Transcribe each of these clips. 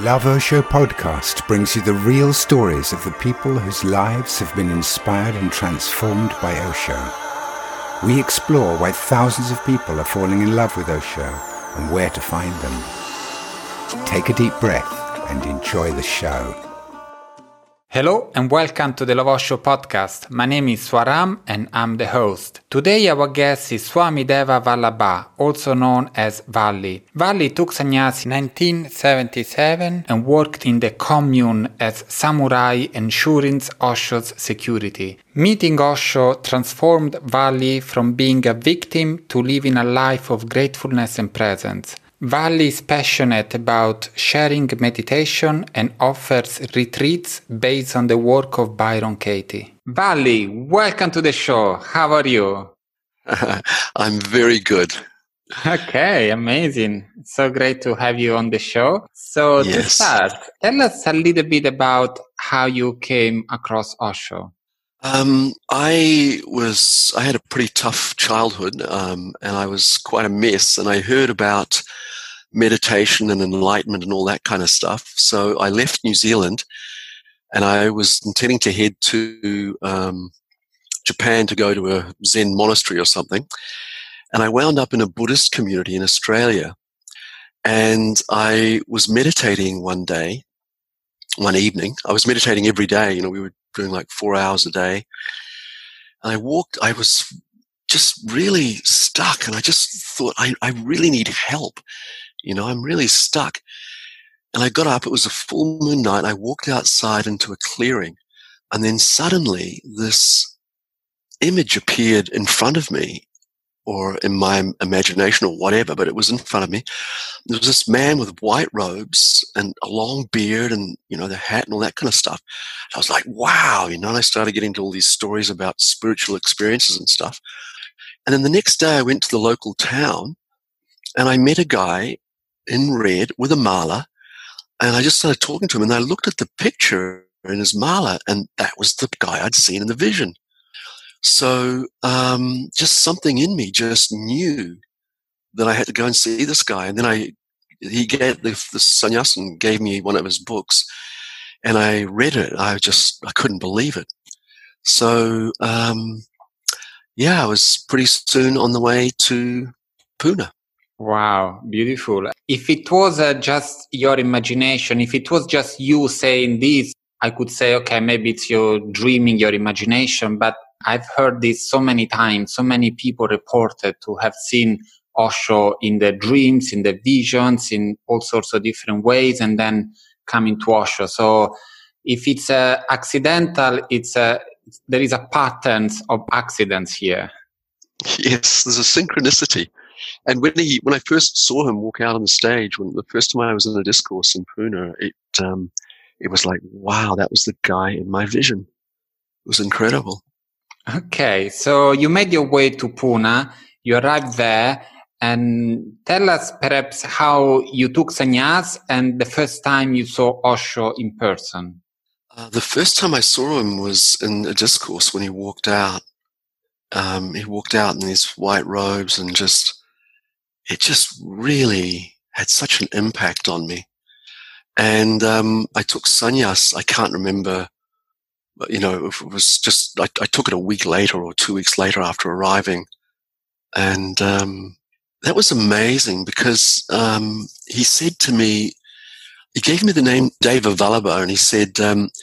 Love Osho podcast brings you the real stories of the people whose lives have been inspired and transformed by Osho. We explore why thousands of people are falling in love with Osho and where to find them. Take a deep breath and enjoy the show. Hello and welcome to the Love Osho podcast. My name is Swaram and I'm the host. Today our guest is Swami Deva Vallabha, also known as Valli. Valli took sannyas in 1977 and worked in the commune as samurai ensuring Osho's security. Meeting Osho transformed Valli from being a victim to living a life of gratefulness and presence. Valli is passionate about sharing meditation and offers retreats based on the work of Byron Katie. Valli, welcome to the show. How are you? I'm very good. Okay, amazing. So great to have you on the show. So To start, tell us a little bit about how you came across Osho. I had a pretty tough childhood, and I was quite a mess, and I heard about meditation and enlightenment and all that kind of stuff. So I left New Zealand and I was intending to head to Japan to go to a Zen monastery or something. And I wound up in a Buddhist community in Australia. And I was meditating one evening. I was meditating every day. We were doing like 4 hours a day. And I was just really stuck. And I just thought, I really need help. I'm really stuck. And I got up, it was a full moon night. I walked outside into a clearing, and then suddenly this image appeared in front of me, or in my imagination or whatever, but it was in front of me. There was this man with white robes and a long beard and, the hat and all that kind of stuff. I was like, wow, and I started getting into all these stories about spiritual experiences and stuff. And then the next day I went to the local town and I met a guy in red with a mala, and I just started talking to him, and I looked at the picture in his mala, and that was the guy I'd seen in the vision. So just something in me just knew that I had to go and see this guy. And then he gave the sannyasin gave me one of his books, and I read it. I couldn't believe it. So I was pretty soon on the way to Pune. Wow, beautiful. If it was just your imagination, if it was just you saying this, I could say, okay, maybe it's your dreaming, your imagination. But I've heard this so many times. So many people reported to have seen Osho in their dreams, in their visions, in all sorts of different ways, and then coming to Osho. So if it's accidental, there is a pattern of accidents here. Yes, there's a synchronicity. And when I first saw him walk out on the stage, the first time I was in a discourse in Pune, it was like, wow, that was the guy in my vision. It was incredible. Okay, so you made your way to Pune, you arrived there, and tell us perhaps how you took sannyas and the first time you saw Osho in person. The first time I saw him was in a discourse when he walked out. He walked out in these white robes, and it just really had such an impact on me. And I took sannyas. I can't remember, if it was just, I took it a week later or 2 weeks later after arriving. And that was amazing because he said to me, he gave me the name Deva Vallabha, and he said,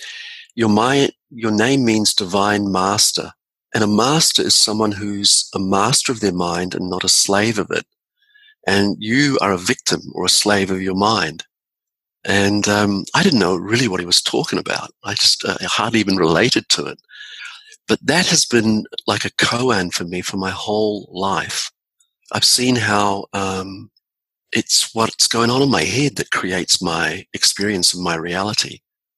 your name means divine master. And a master is someone who's a master of their mind and not a slave of it. And you are a victim or a slave of your mind. And I didn't know really what he was talking about. I just hardly even related to it. But that has been like a koan for me for my whole life. I've seen how it's what's going on in my head that creates my experience and my reality.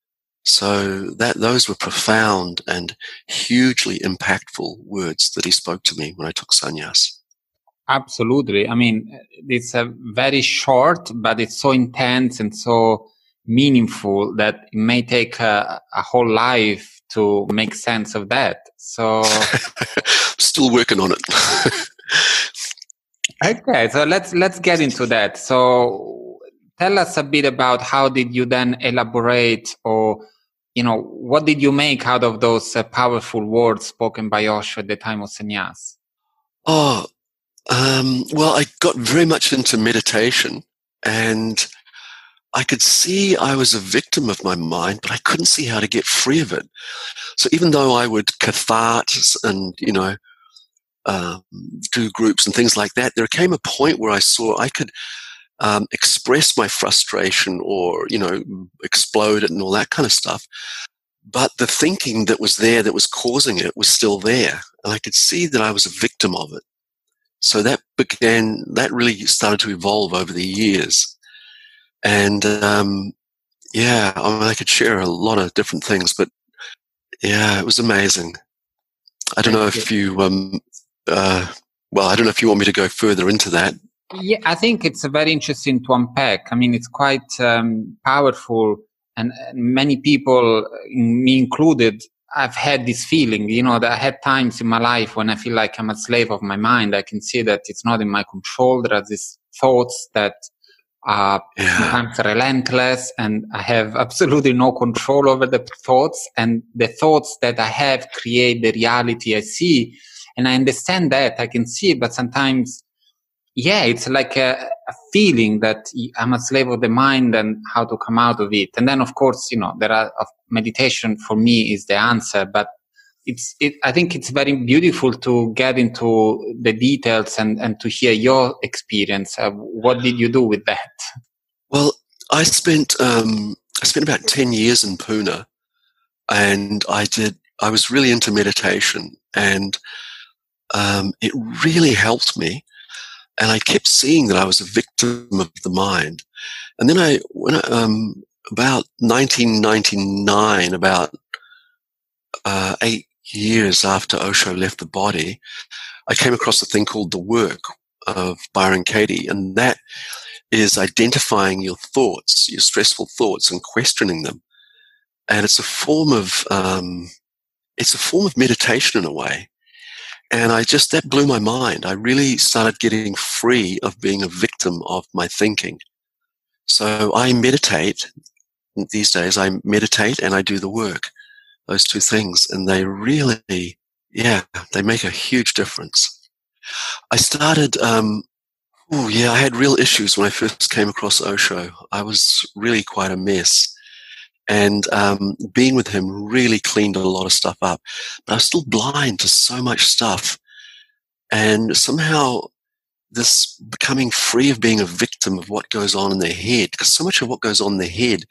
So those were profound and hugely impactful words that he spoke to me when I took sannyas. Absolutely. I mean, it's a very short, but it's so intense and so meaningful that it may take a whole life to make sense of that. So, still working on it. Okay, so let's get into that. So Tell us a bit about how did you then elaborate, or what did you make out of those powerful words spoken by Osho at the time of sannyas? Oh, well, I got very much into meditation, and I could see I was a victim of my mind, but I couldn't see how to get free of it. So even though I would catharsis and, do groups and things like that, there came a point where I saw I could express my frustration or, explode it and all that kind of stuff. But the thinking that was there that was causing it was still there. And I could see that I was a victim of it. So that really started to evolve over the years. And, I could share a lot of different things, but yeah, it was amazing. I don't know if you, I don't know if you want me to go further into that. Yeah, I think it's very interesting to unpack. I mean, it's quite powerful, and many people, me included, I've had this feeling, that I had times in my life when I feel like I'm a slave of my mind. I can see that it's not in my control. There are these thoughts that are sometimes relentless, and I have absolutely no control over the thoughts, and the thoughts that I have create the reality I see. And I understand that, I can see it, but sometimes, it's like a feeling that I'm a slave of the mind and how to come out of it. And then, of course, meditation for me is the answer, but I think it's very beautiful to get into the details and to hear your experience. What did you do with that? Well, I spent about 10 years in Pune, and I was really into meditation, and it really helped me. And I kept seeing that I was a victim of the mind. And then about 1999, about 8 years after Osho left the body, I came across a thing called The Work of Byron Katie. And that is identifying your thoughts, your stressful thoughts, and questioning them. And it's a form of meditation in a way. And that blew my mind. I really started getting free of being a victim of my thinking. So I meditate. These days I meditate and I do the work, those two things. And they really, they make a huge difference. I started, I had real issues when I first came across Osho. I was really quite a mess. And being with him really cleaned a lot of stuff up. But I was still blind to so much stuff. And somehow this becoming free of being a victim of what goes on in their head, because so much of what goes on in their head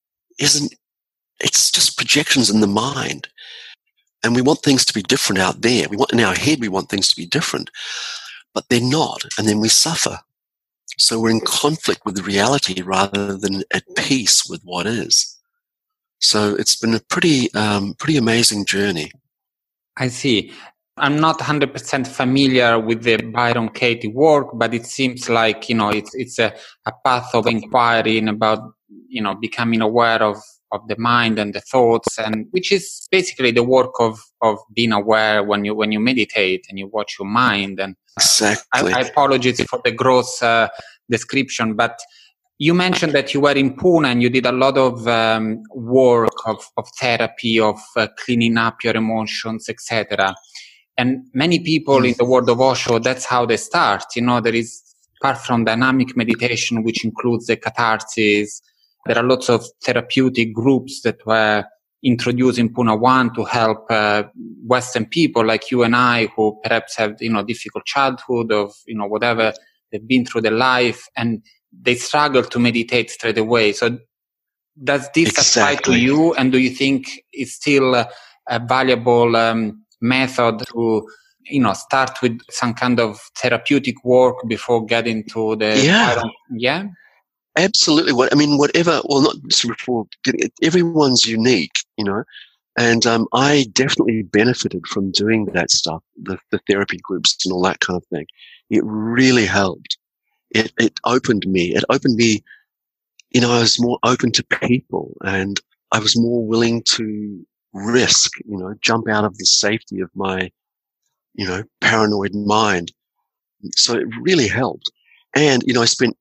it's just projections in the mind. And we want things to be different out there. In our head, we want things to be different. But they're not. And then we suffer. So we're in conflict with the reality rather than at peace with what is. So it's been a pretty amazing journey. I see. I'm not 100% familiar with the Byron Katie work, but it seems like, it's a path of inquiry and about, becoming aware of the mind and the thoughts, and which is basically the work of being aware when you meditate and you watch your mind. And exactly. I apologize for the gross description, but you mentioned that you were in Pune and you did a lot of work of therapy, of cleaning up your emotions, etc. And many people in the world of Osho, that's how they start. There is, apart from dynamic meditation, which includes the catharsis, there are lots of therapeutic groups that were introduced in Pune 1 to help Western people like you and I, who perhaps have, difficult childhood of, whatever they've been through their life, and they struggle to meditate straight away. So does this apply to you? And do you think it's still a valuable method to, start with some kind of therapeutic work before getting to the... Yeah? Absolutely. Not just before getting it. Everyone's unique, and I definitely benefited from doing that stuff, the therapy groups and all that kind of thing. It really helped. It opened me. I was more open to people, and I was more willing to risk, jump out of the safety of my, paranoid mind. So it really helped. And, I spent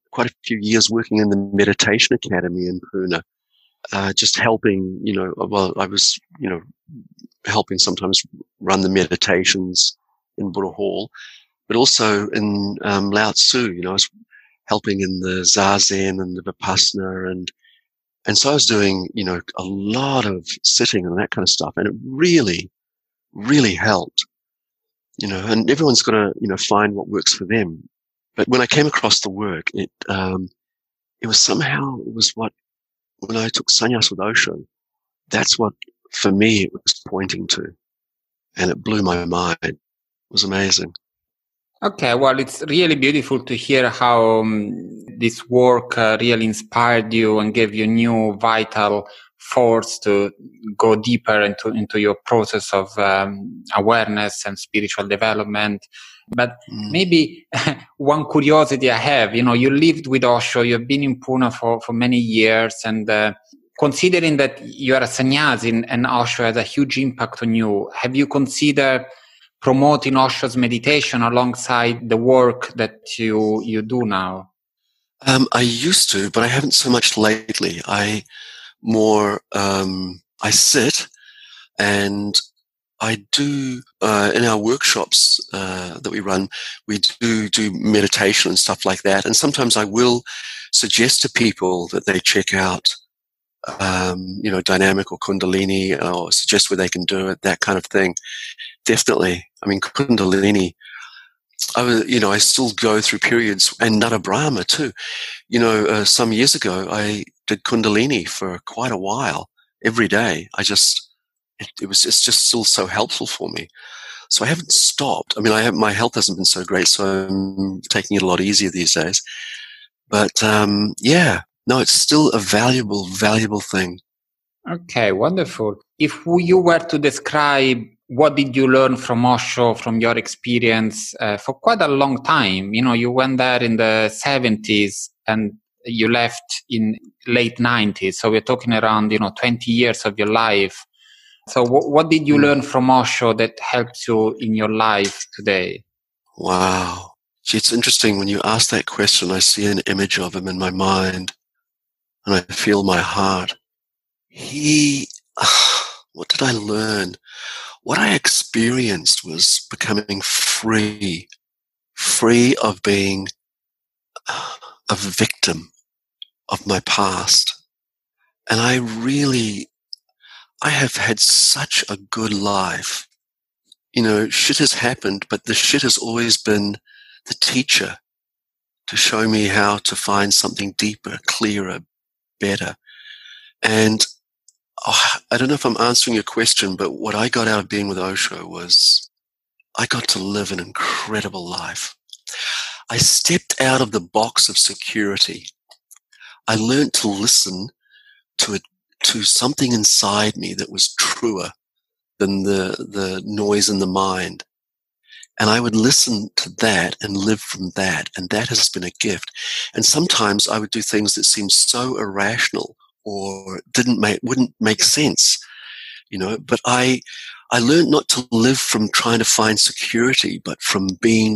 quite a few years working in the Meditation Academy in Pune, just helping, I was, helping sometimes run the meditations in Buddha Hall, but also in Lao Tzu, I was helping in the Zazen and the Vipassana, and so I was doing, a lot of sitting and that kind of stuff, and it really, really helped, and everyone's got to, find what works for them. But when I came across the work, it was what, when I took sannyas with Osho, that's what, for me, it was pointing to, and it blew my mind. It was amazing. Okay, well, it's really beautiful to hear how this work really inspired you and gave you new vital force to go deeper into your process of awareness and spiritual development. But maybe one curiosity I have, you lived with Osho, you've been in Pune for many years, and considering that you are a sannyasi and Osho has a huge impact on you, have you considered promoting Osho's meditation alongside the work that you do now? I used to, but I haven't so much lately. I sit, and I do, in our workshops that we run, we do meditation and stuff like that. And sometimes I will suggest to people that they check out, dynamic or Kundalini, or suggest where they can do it, that kind of thing. Definitely. I mean, Kundalini, I still go through periods, and Nada Brahma too. Some years ago, I did Kundalini for quite a while, every day. It's just still so helpful for me. So I haven't stopped. I mean, my health hasn't been so great, so I'm taking it a lot easier these days. But, it's still a valuable thing. Okay, wonderful. If you were to describe what did you learn from Osho, from your experience for quite a long time? You went there in the 70s and you left in late 90s. So we're talking around, 20 years of your life. So what did you learn from Osho that helps you in your life today? Wow. Gee, it's interesting. When you ask that question, I see an image of him in my mind and I feel my heart. What did I learn? What I experienced was becoming free of being a victim of my past. And I have had such a good life. Shit has happened, but the shit has always been the teacher to show me how to find something deeper, clearer, better. And I don't know if I'm answering your question, but what I got out of being with Osho was I got to live an incredible life. I stepped out of the box of security. I learned to listen to something inside me that was truer than the noise in the mind. And I would listen to that and live from that. And that has been a gift. And sometimes I would do things that seemed so irrational or wouldn't make sense, but I learned not to live from trying to find security, but from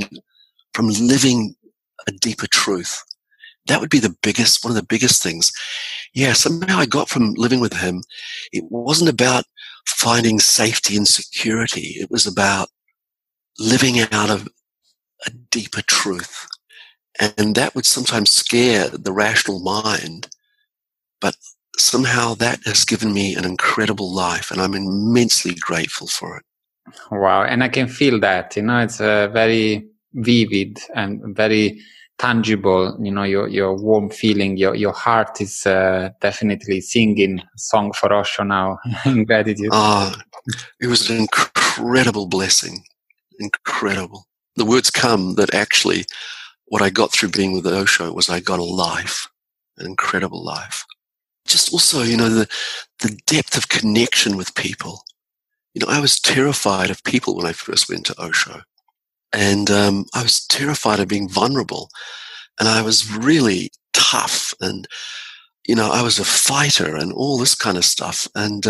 living a deeper truth. That would be one of the biggest things. Yeah, somehow I got from living with him. It wasn't about finding safety and security. It was about living out of a deeper truth. And that would sometimes scare the rational mind, but somehow that has given me an incredible life, and I'm immensely grateful for it. Wow. And I can feel that, it's very vivid and very tangible, your warm feeling, your heart is definitely singing a song for Osho now in gratitude. It was an incredible blessing. Incredible. The words come that actually what I got through being with Osho was I got a life, an incredible life. Just also, the depth of connection with people. I was terrified of people when I first went to Osho. And I was terrified of being vulnerable. And I was really tough. And, I was a fighter and all this kind of stuff. And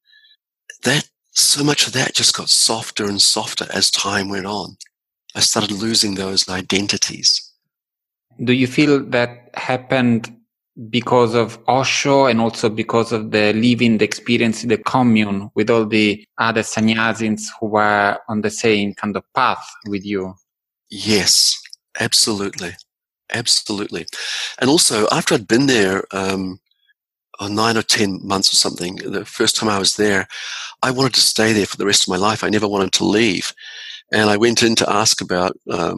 so much of that just got softer and softer as time went on. I started losing those identities. Do you feel that happened because of Osho and also because of the living the experience in the commune with all the other sannyasis who were on the same kind of path with you? Yes, absolutely. Absolutely. And also, after I'd been there 9 or 10 months or something, the first time I was there, I wanted to stay there for the rest of my life. I never wanted to leave. And I went in to ask about,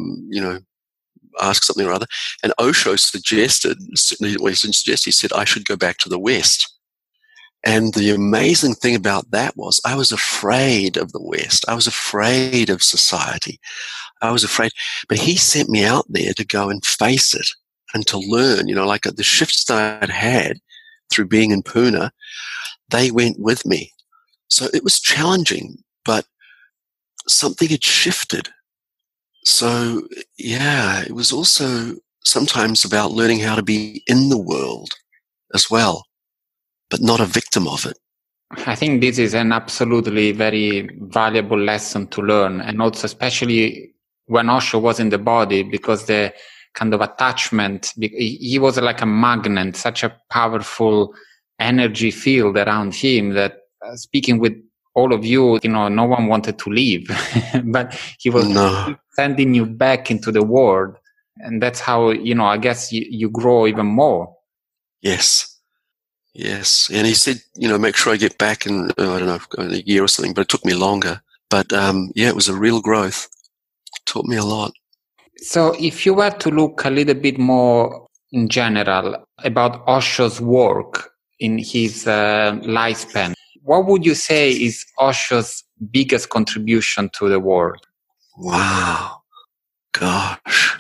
ask something or other. And Osho suggested, he said I should go back to the West. And the amazing thing about that was I was afraid of the West. I was afraid of society. I was afraid. But he sent me out there to go and face it and to learn, like the shifts that I'd had through being in Pune, they went with me. So it was challenging, but something had shifted. So, yeah, it was also sometimes about learning how to be in the world as well, but not a victim of it. I think this is an absolutely very valuable lesson to learn, and also especially when Osho was in the body, because the kind of attachment, he was like a magnet, such a powerful energy field around him that speaking with all of you, no one wanted to leave, but he was sending you back into the world. And that's how, I guess you grow even more. Yes. Yes. And he said, make sure I get back in, I don't know, in a year or something, but it took me longer. But it was a real growth. It taught me a lot. So if you were to look a little bit more in general about Osho's work in his lifespan, what would you say is Osho's biggest contribution to the world? Wow. Gosh.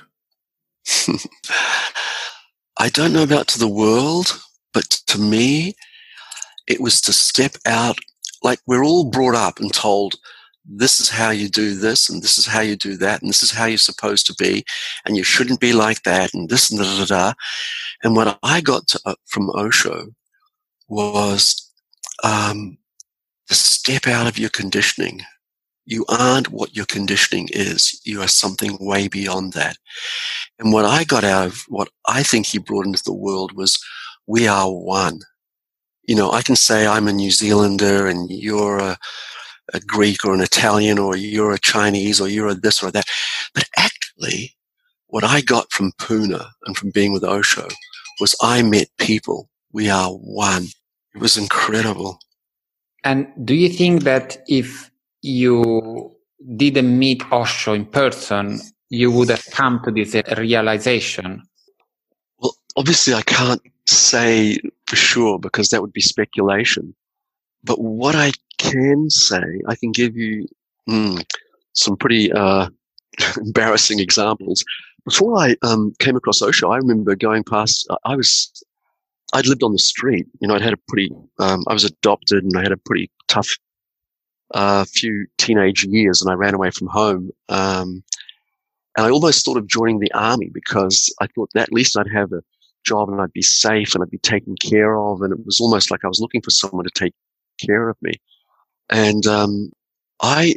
I don't know about to the world, but to me, it was to step out. Like we're all brought up and told, this is how you do this, and this is how you do that, and this is how you're supposed to be, and you shouldn't be like that, and this and da-da-da-da. And what I got from Osho was to step out of your conditioning. You aren't what your conditioning is. You are something way beyond that. And what I got out of what I think he brought into the world was we are one. I can say I'm a New Zealander and you're a Greek or an Italian or you're a Chinese or you're a this or that. But actually, what I got from Pune and from being with Osho was I met people. We are one. It was incredible. And do you think that if you didn't meet Osho in person, you would have come to this realization? Well, obviously I can't say for sure because that would be speculation. But what I can say, I can give you some pretty embarrassing examples. Before I came across Osho, I remember going past, I'd lived on the street. I'd had I was adopted and I had a pretty tough few teenage years and I ran away from home. And I almost thought of joining the army because I thought that at least I'd have a job and I'd be safe and I'd be taken care of. And it was almost like I was looking for someone to take care of me. And I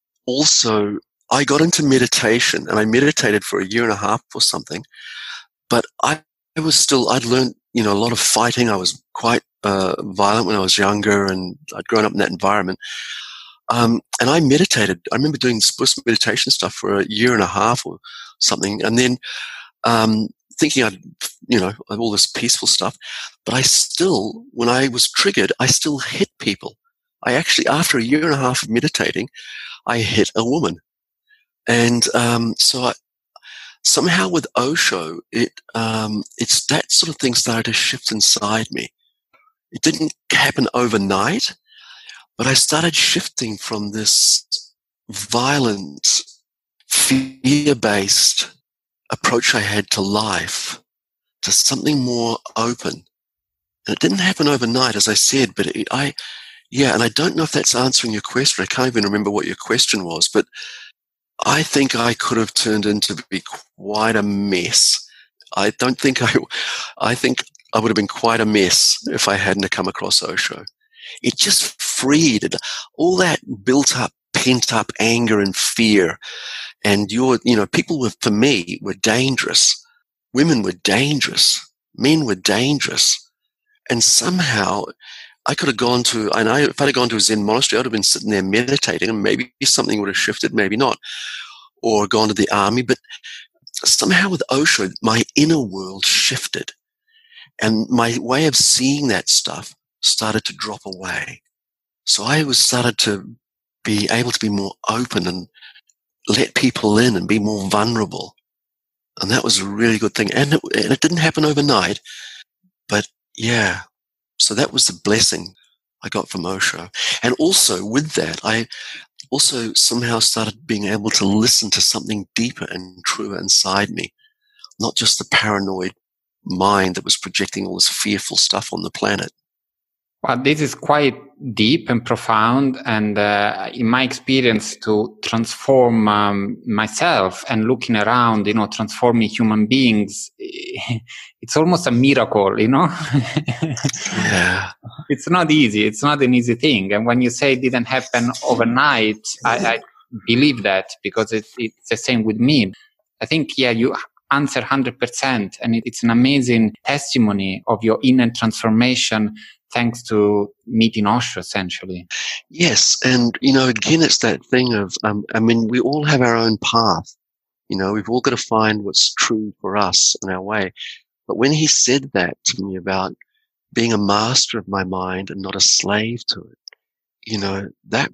got into meditation and I meditated for 1.5 years or something. But I'd learned, a lot of fighting. I was quite violent when I was younger and I'd grown up in that environment. And I meditated. I remember doing this Buddhist meditation stuff for 1.5 years or something. And then thinking I'd all this peaceful stuff. But I still, when I was triggered, I still hit people. I actually, after 1.5 years of meditating, I hit a woman. And so somehow with Osho, it's that sort of thing started to shift inside me. It didn't happen overnight, but I started shifting from this violent, fear-based approach I had to life to something more open. And it didn't happen overnight, as I said, but and I don't know if that's answering your question. I can't even remember what your question was, but I think I could have turned into be quite a mess. I think I would have been quite a mess if I hadn't come across Osho. It just freed it. All that built up, pent up anger and fear. And people for me were dangerous. women were dangerous, men were dangerous. And somehow I could have gone to, if I'd have gone to a Zen monastery, I would have been sitting there meditating, and maybe something would have shifted, maybe not, or gone to the army. But somehow with Osho, my inner world shifted, and my way of seeing that stuff started to drop away. So I started to be able to be more open and let people in and be more vulnerable. And that was a really good thing. And it didn't happen overnight, but yeah. So that was the blessing I got from Osho. And also with that, I also somehow started being able to listen to something deeper and truer inside me, not just the paranoid mind that was projecting all this fearful stuff on the planet. Well, this is quite deep and profound, and in my experience, to transform myself and looking around, transforming human beings, it's almost a miracle, Yeah. It's not easy. It's not an easy thing. And when you say it didn't happen overnight, I believe that, because it's the same with me. I think, you answer 100%, and it's an amazing testimony of your inner transformation thanks to meeting Osho, essentially. Yes. And, again, it's that thing of, we all have our own path. We've all got to find what's true for us in our way. But when he said that to me about being a master of my mind and not a slave to it,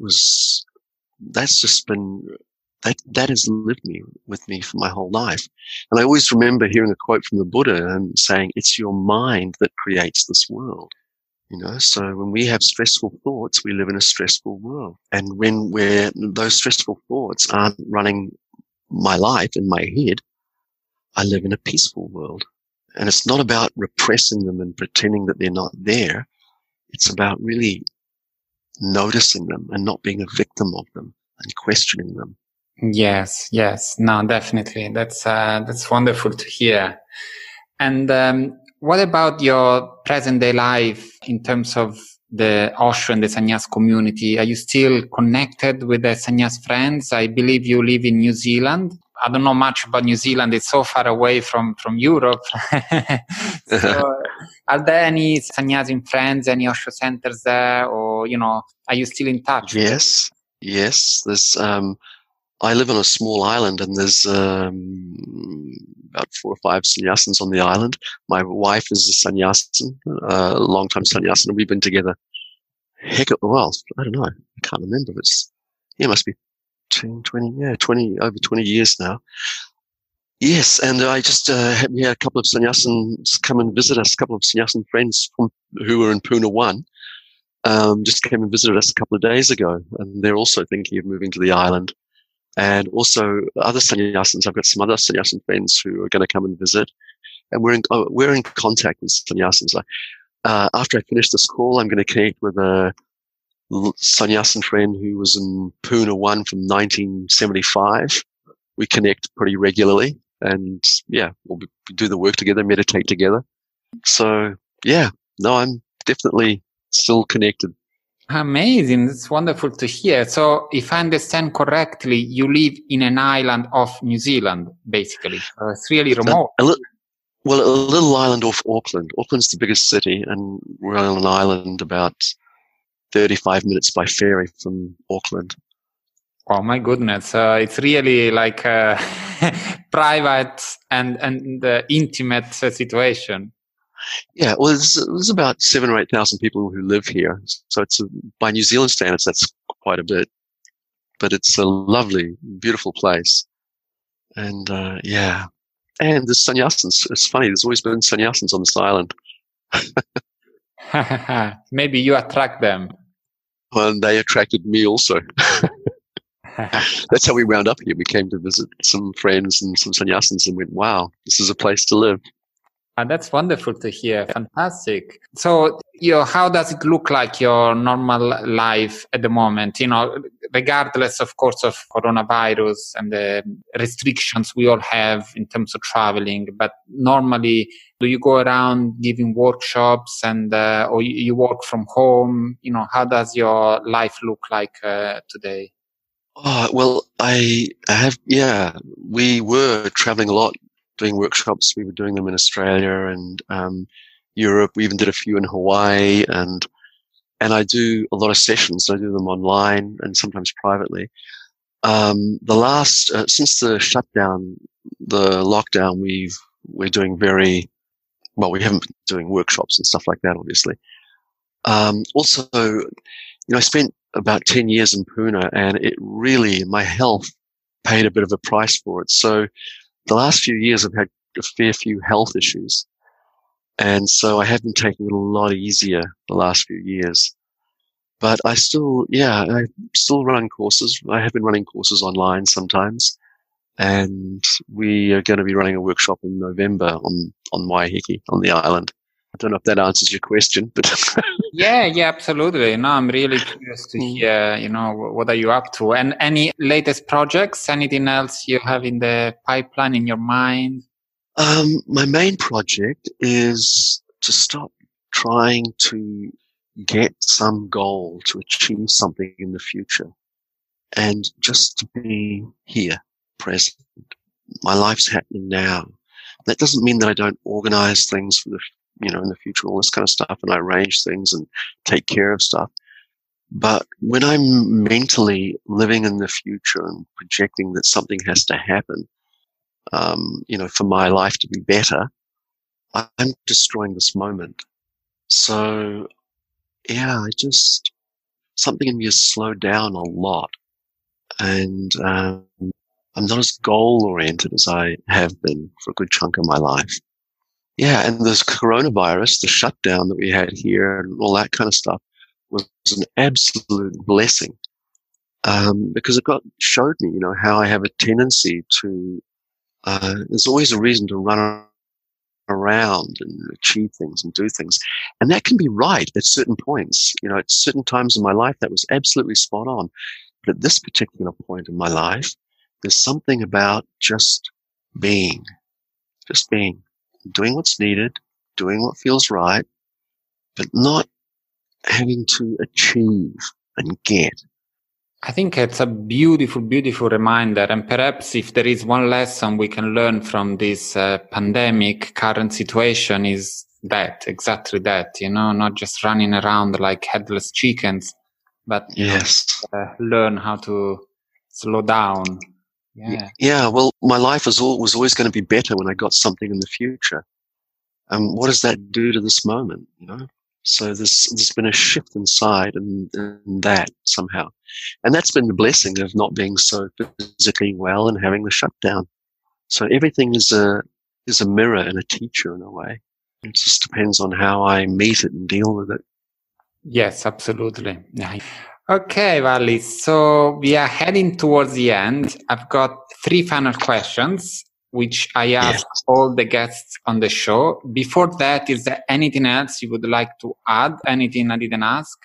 that has lived with me for my whole life. And I always remember hearing a quote from the Buddha and saying, it's your mind that creates this world. So when we have stressful thoughts, we live in a stressful world. And when those stressful thoughts aren't running my life in my head, I live in a peaceful world. And it's not about repressing them and pretending that they're not there. It's about really noticing them and not being a victim of them and questioning them. Yes. No, definitely. That's wonderful to hear. And what about your present day life in terms of the Osho and the Sannyas community? Are you still connected with the Sannyas friends? I believe you live in New Zealand. I don't know much about New Zealand. It's so far away from Europe. So, are there any Sannyas friends, any Osho centers there, or, are you still in touch? Yes. There's, I live on a small island, and there's about 4 or 5 sannyasins on the island. My wife is a sannyasin, a long-time sannyasin, and we've been together. I don't know. I can't remember. It must be over 20 years now. Yes, and I just we had a couple of sannyasins come and visit us. A couple of sannyasin friends who were in Puna 1 just came and visited us a couple of days ago, and they're also thinking of moving to the island. And also other sannyasins. I've got some other sannyasin friends who are going to come and visit, and we're in contact with sannyasins. After I finish this call, I'm going to connect with a sannyasin friend who was in Puna 1 from 1975. We connect pretty regularly, and we'll do the work together, meditate together. So I'm definitely still connected. Amazing. That's wonderful to hear. So if I understand correctly, you live in an island of New Zealand, basically. It's really remote. A little island off Auckland. Auckland's the biggest city, and we're on an island about 35 minutes by ferry from Auckland. Oh my goodness. It's really like a private and intimate situation. Yeah, well, there's about 7,000 or 8,000 people who live here. So it's by New Zealand standards, that's quite a bit. But it's a lovely, beautiful place. And and the sannyasins. It's funny. There's always been sannyasins on this island. Maybe you attract them. Well, and they attracted me also. That's how we wound up here. We came to visit some friends and some sannyasins and went, wow, this is a place to live. That's wonderful to hear. Fantastic. So, how does it look like your normal life at the moment? Regardless, of course, of coronavirus and the restrictions we all have in terms of traveling. But normally, do you go around giving workshops or you work from home? How does your life look like today? Oh, well, I have, we were traveling a lot doing workshops. We were doing them in Australia and Europe. We even did a few in Hawaii, and I do a lot of sessions. I do them online and sometimes privately. The last since the shutdown, the lockdown, we're doing very well. We haven't been doing workshops and stuff like that, obviously. Also, I spent about 10 years in Pune, and it really, my health paid a bit of a price for it. So the last few years I've had a fair few health issues. And so I have been taking it a lot easier the last few years. But I still run courses. I have been running courses online sometimes. And we are going to be running a workshop in November on Waiheke, on the island. I don't know if that answers your question, but yeah, absolutely. No, I'm really curious to hear, what are you up to? And any latest projects? Anything else you have in the pipeline in your mind? My main project is to stop trying to get some goal to achieve something in the future and just to be here, present. My life's happening now. That doesn't mean that I don't organize things for in the future, all this kind of stuff, and I arrange things and take care of stuff. But when I'm mentally living in the future and projecting that something has to happen, for my life to be better, I'm destroying this moment. So, something in me has slowed down a lot. And I'm not as goal-oriented as I have been for a good chunk of my life. Yeah, and this coronavirus, the shutdown that we had here and all that kind of stuff was an absolute blessing. Because it showed me, how I have a tendency to, there's always a reason to run around and achieve things and do things. And that can be right at certain points. At certain times in my life, that was absolutely spot on. But at this particular point in my life, there's something about just being, doing what's needed, doing what feels right, but not having to achieve and get. I think it's a beautiful, beautiful reminder. And perhaps if there is one lesson we can learn from this pandemic current situation is exactly that, not just running around like headless chickens, but learn how to slow down. Yeah. Well, my life was always going to be better when I got something in the future. And what does that do to this moment? So there's been a shift inside and that somehow, and that's been the blessing of not being so physically well and having the shutdown. So everything is a mirror and a teacher in a way. It just depends on how I meet it and deal with it. Yes, absolutely. Okay, Valli. So we are heading towards the end. I've got 3 final questions, which I ask all the guests on the show. Before that, is there anything else you would like to add? Anything I didn't ask?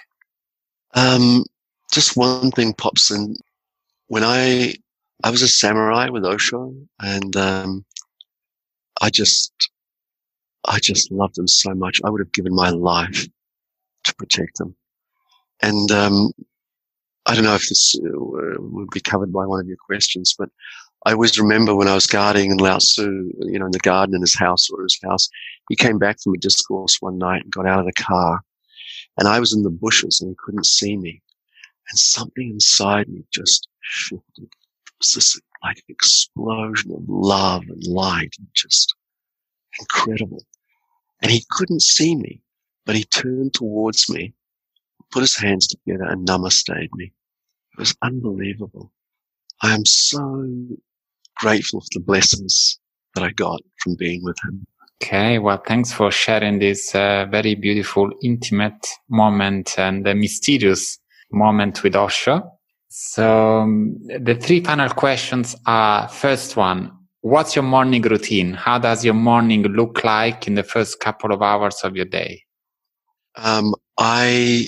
Just one thing pops in. When I was a samurai with Osho, and I just loved him so much. I would have given my life to protect him. And I don't know if this would be covered by one of your questions, but I always remember when I was guarding in Lao Tzu, in the garden in his house or his house, he came back from a discourse one night and got out of the car, and I was in the bushes and he couldn't see me, and something inside me just shifted. It was this like explosion of love and light, and just incredible. And he couldn't see me, but he turned towards me, put his hands together and namaste'd me. It was unbelievable. I am so grateful for the blessings that I got from being with him. Okay, well, thanks for sharing this very beautiful, intimate moment and the mysterious moment with Osho. So the 3 final questions are, first one, what's your morning routine? How does your morning look like in the first couple of hours of your day? I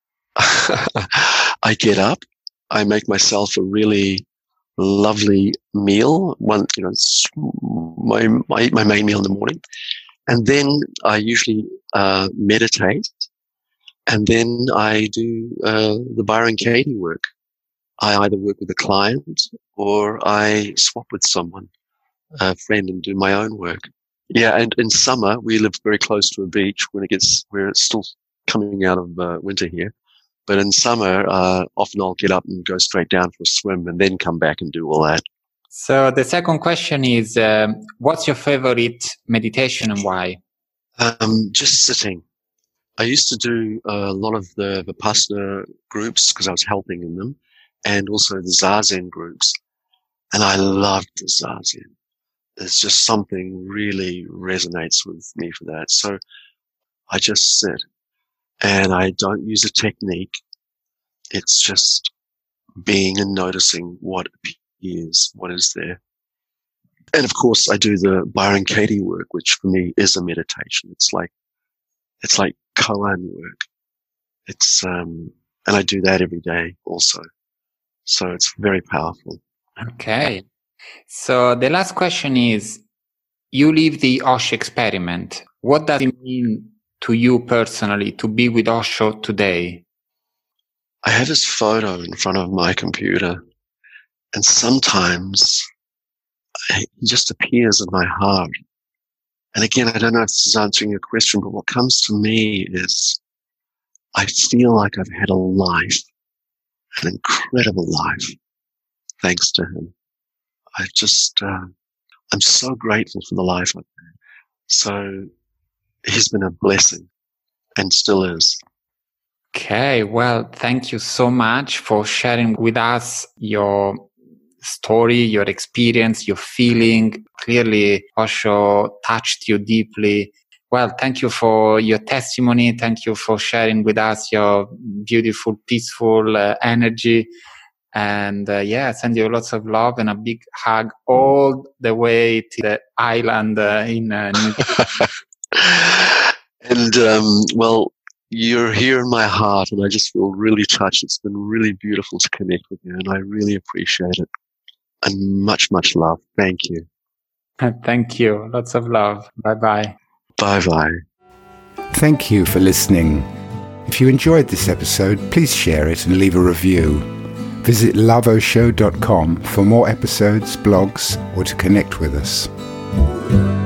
get up, I make myself a really lovely meal. It's my main meal in the morning. And then I usually meditate. And then I do the Byron Katie work. I either work with a client or I swap with someone. friend and do my own work. Yeah, and in summer we live very close to a beach where it's still coming out of winter here. But in summer, often I'll get up and go straight down for a swim and then come back and do all that. So the second question is, what's your favorite meditation and why? Just sitting. I used to do a lot of the Vipassana groups because I was helping in them, and also the Zazen groups. And I loved the Zazen. It's just something really resonates with me for that. So I just sit and I don't use a technique. It's just being and noticing what appears, what is there. And of course I do the Byron Katie work, which for me is a meditation. It's like koan work. And I do that every day also. So it's very powerful. Okay. So the last question is, you live the Osho experiment. What does it mean to you personally to be with Osho today? I have his photo in front of my computer, and sometimes he just appears in my heart. And again, I don't know if this is answering your question, but what comes to me is I feel like I've had a life, an incredible life, thanks to him. I'm so grateful for the life I've had. So he's been a blessing and still is. Okay, well, thank you so much for sharing with us your story, your experience, your feeling. Clearly, Osho touched you deeply. Well, thank you for your testimony. Thank you for sharing with us your beautiful, peaceful energy. And send you lots of love and a big hug all the way to the island in New Zealand. And, well, you're here in my heart, and I just feel really touched. It's been really beautiful to connect with you, and I really appreciate it. And much, much love. Thank you. Thank you. Lots of love. Bye-bye. Bye-bye. Thank you for listening. If you enjoyed this episode, please share it and leave a review. Visit loveosho.com for more episodes, blogs, or to connect with us.